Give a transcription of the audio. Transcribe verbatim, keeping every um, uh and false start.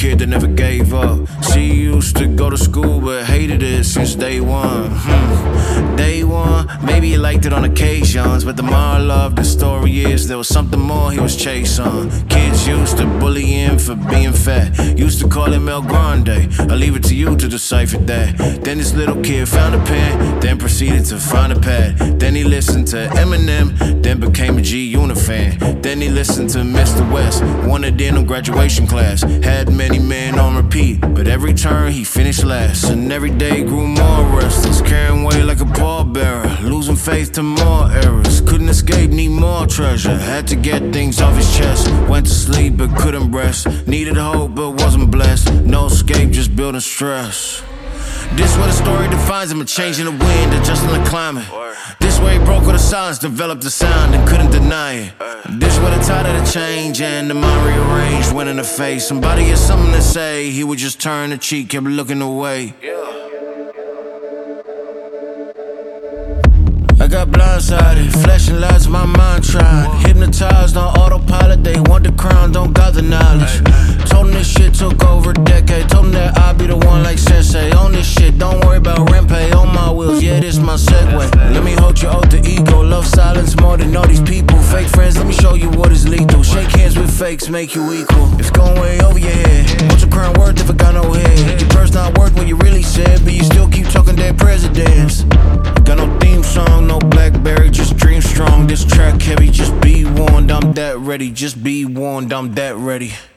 kid that never gave up. She used to go to school but hated it since day one. Hmm. Day one, maybe he liked it on occasions, but the more I loved the story is there was something more he was chasing. Kids used to bully him for being fat, used to call him El Grande. I leave it to you to decipher that. Then this little kid found a pen, then proceeded to find a pad. Then he listened to Eminem, then became a G-Unit fan. Then he listened to Mister West, wanted in on graduation class. Had many men on repeat, but every turn he finished last. And every day grew more restless, carrying weight like a pallbearer, losing faith to more errors. Couldn't escape, need more treasure. Had to get things off his chest. Went to sleep but couldn't rest. Needed hope but wasn't blessed. No escape, just building stress. This where the story defines him, a change in the wind, adjusting the climate. This way he broke all the silence, developed the sound and couldn't deny it. This where the tide of the change and the mind rearranged, went in the face. Somebody had something to say, he would just turn the cheek, kept looking away. I got blindsided, flashing lights, my mind tried. Hypnotized on autopilot, they want the crown, don't got the knowledge. Told them this shit took over a decade, told them that I'd be the one like Sensei. On this shit, don't worry about rent pay, on my wheels, yeah, this my segue. Let me hold your alter ego, love silence more than all these people. Fake friends, let me show you what is lethal. Shake hands with fakes, make you equal. It's going way over your head, what's your crown worth if it got no head? Your purse not worth what you really said, but you still keep talking dead presidents. Got no theme song, no Blackberry, just dream strong. This track heavy, just be warned, I'm that ready. Just be warned, I'm that ready.